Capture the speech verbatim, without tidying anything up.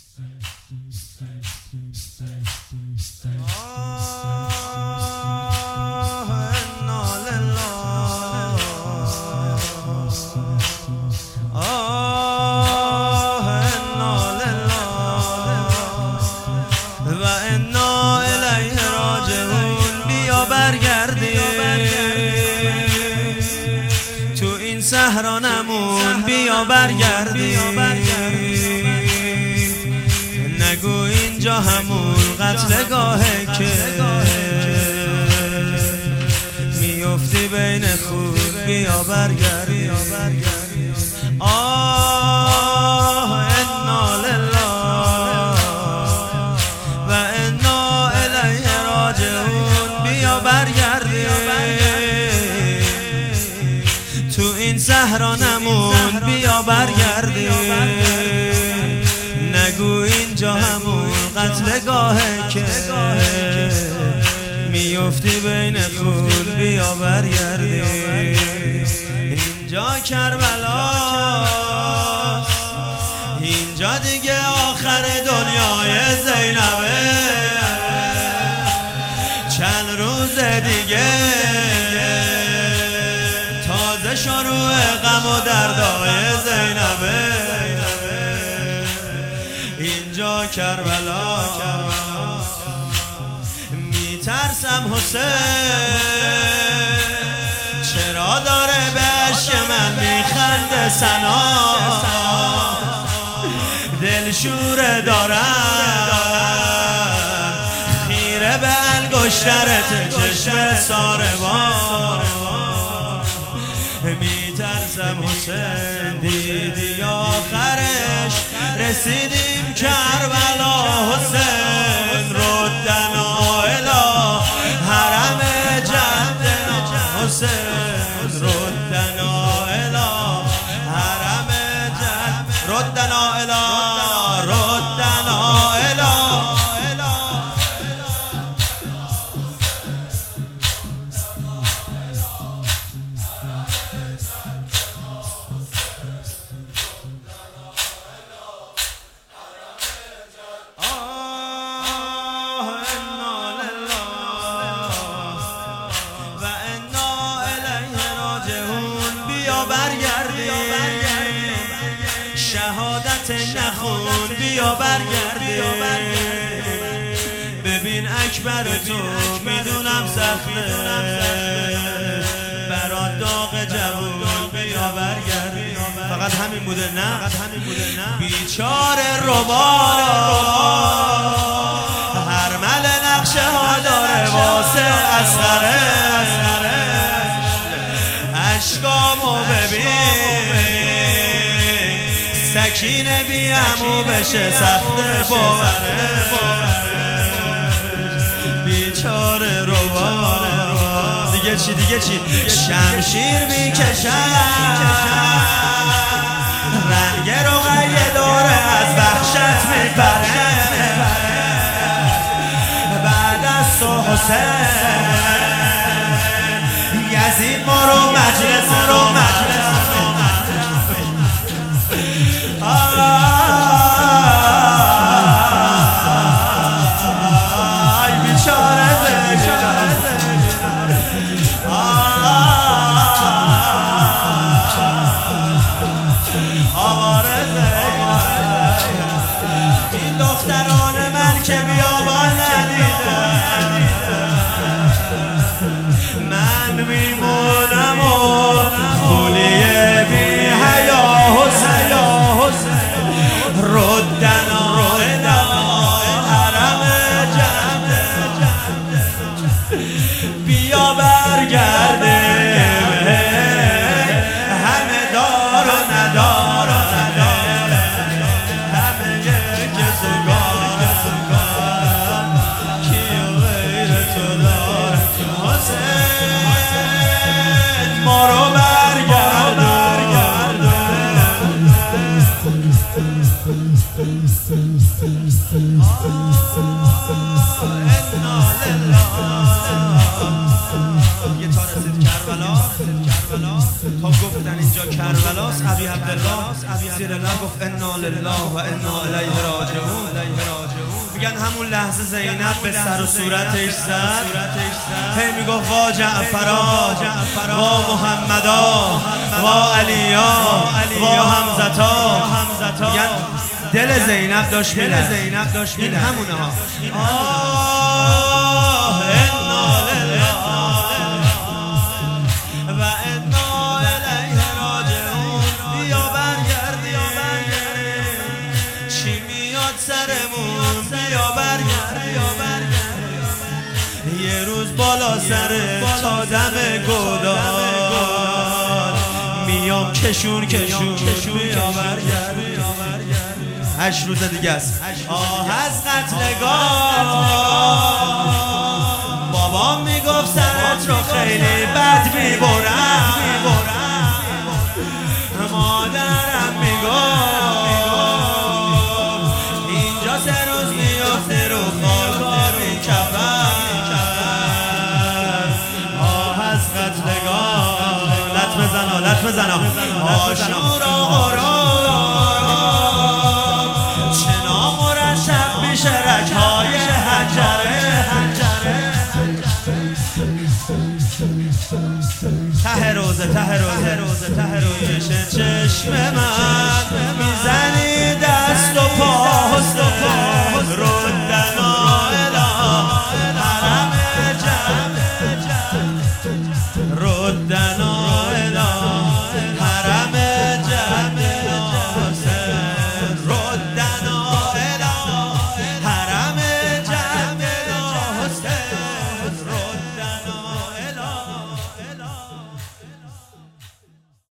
صحرانمون بیا برگردی، نگو اینجا همون قتلگاهه که میفتی بین خود، بیا برگردی. آه انا لله و انا الیه راجعون، بیا برگردی تو این صحرانمون، بیا برگردی، نگو اینجا همون قتلگاهه که میفتی بین خود، بیا برگردی. اینجا کربلا، اینجا دیگه آخر دنیای زینبه، چند روز دیگه تازه شروع غم و دردای زینبه. اینجا کربلا، میترسم حسین چرا داره به عشق من میخنده سنا، دلشوره دارم خیره به انگشترت چشم ساربان. میترسم حسین دیدی آخرش رسیدیم کربلا، حسین ردنا الی حرم جدنا، حسین ردنا الی حرم جد، ردنا الی ردنا الی. شهادت نخون، بیا برگردی، ببین اکبر تو میدونم سخته برات داغ جوون، بیا برگردی. فقط همین بوده نه، بیچاره ربا هر مل نقشه ها داره واسه اصغره، اشکامو ببین سکینه بیامو بشه سخت باوره، بیچاره روا دیگه چی دیگه چی شمشیر میکشن رنگ رقیه داره از وحشت میبره، بعد از تو حسین یزید ما رو مجلس رو مجلس آی بیچاره این دختران من که بیابان ندیدن، من میمونم و خولیه بی حیا حسین، ردنا الی حرم جد، بیا برگرده همه دار و ندار و ندار، همه یک سگار کی غیر تو دار، حسین ما رو برگرد. یه تا رسید کربلا تا گفتن اینجا کربلاست ابی عبدالله زیر لب گفت انا لله و انا الیه راجعون. میگن همون لحظه زینب به سر و صورتش زد، هی میگفت وا جعفرا وا محمدا وا علیا وا حمزتا. میگن دل زینب داشت میره. این همونه ها. آه انا لله و انا الیه راجعون. بیا برگردیم چی میاد سرمون، بیا برگردیم یه روز بالا سر تا دم گودال میام کشون کشون بیا برگردیم. هشت روز دیگه است آه از قتلگاه. بابام میگفت سرت رو خیلی بد میبرم، مادرم میگفت اینجا سه روز میافته رو خاکا میکفن. آه از قتلگاه لط بزنا لط بزنا آشورا غرام چنا مرشب بیشرک های حنجره. ته روزه ته روزه ته روزه چشم من